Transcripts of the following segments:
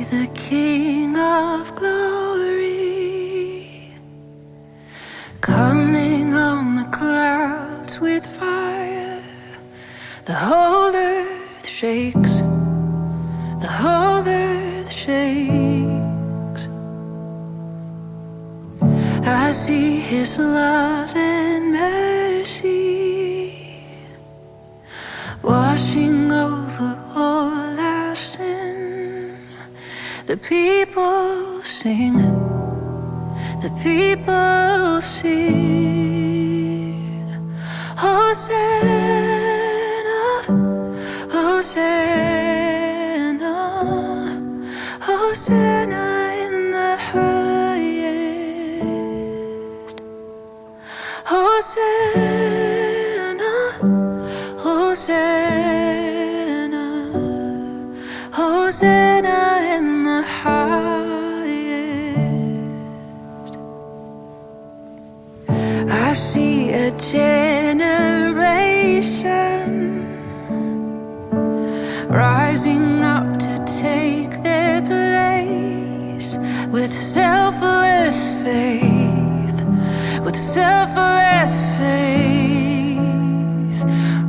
the King of glory, coming on the clouds with fire. The whole earth shakes, the whole earth shakes. I see his love and mercy washing over all our sin. The people sing, the people sing. Hosanna, Hosanna, Hosanna in the highest. Hosanna, Hosanna, Hosanna in the highest. I see a generation rising up to take their place with selfless faith, with selfless faith.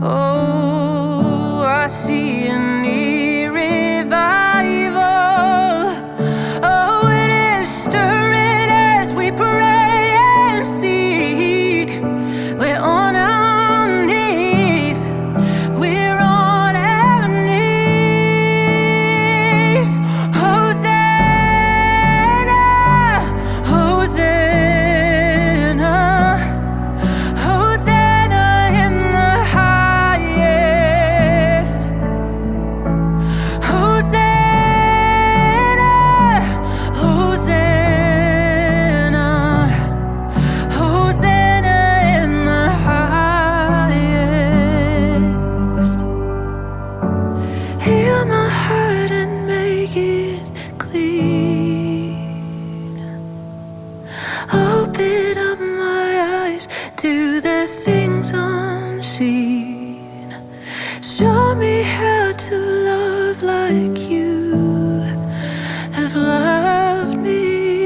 Oh, I see a new revival. Oh, it is stirring as we pray and seek. We're on our knees. We're on our knees. Hosanna, Hosanna, Hosanna in the highest. Hosanna, Hosanna, Hosanna in the highest. Heal my heart and make it clean. Open up my eyes to the things unseen. Show me how to love like you have loved me.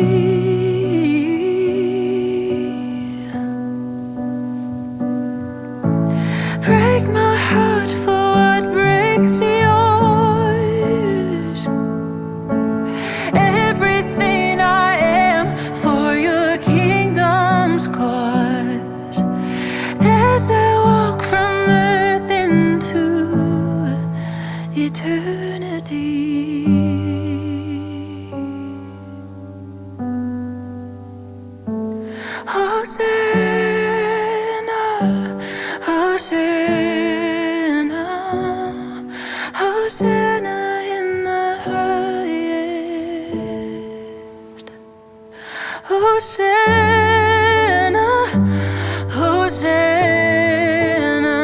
Break my heart for what breaks yours. Everything I am for your kingdom's cause. As I walk from earth into eternity. Hosanna, Hosanna, Hosanna in the highest. Hosanna, Hosanna,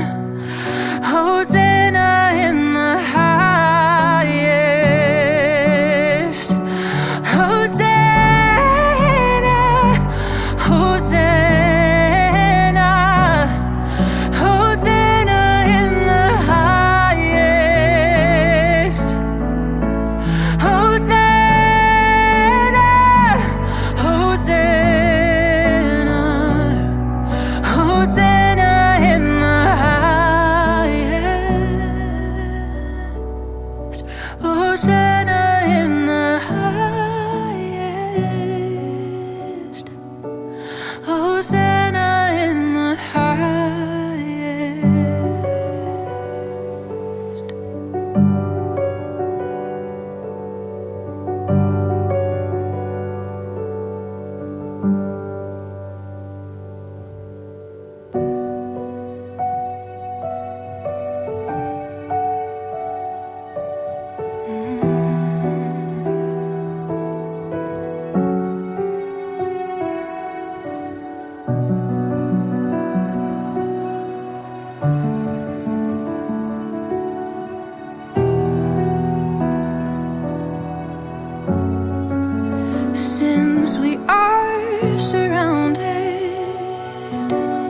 Hosanna in the highest. Hosanna, Hosanna, Hosanna in the highest. Hosanna, Hosanna, Hosanna in the highest. Hosanna in the highest. Hosanna in the highest. Since we are surrounded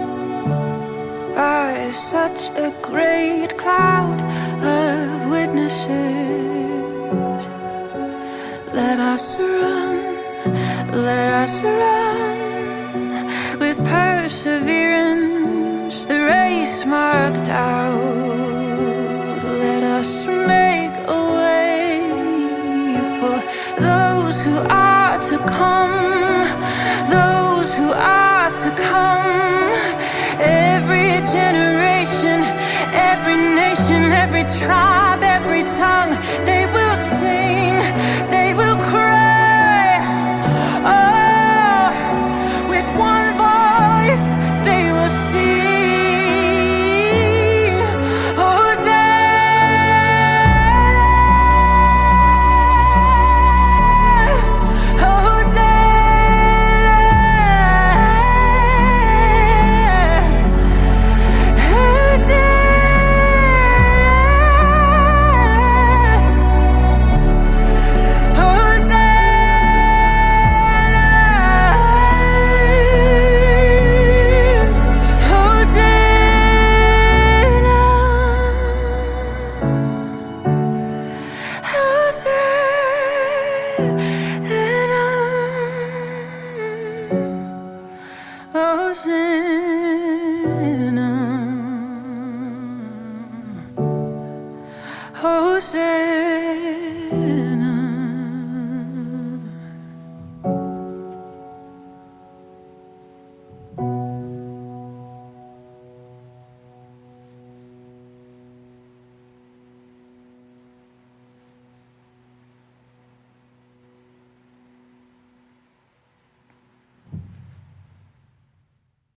by such a great cloud of witnesses, Let us run, let us run with perseverance, the race marked out. Let us make a way for those who are to come, those who are to come. Every generation, every nation, every tribe, every tongue, they will sing, they will cry. Oh, with one voice they will sing.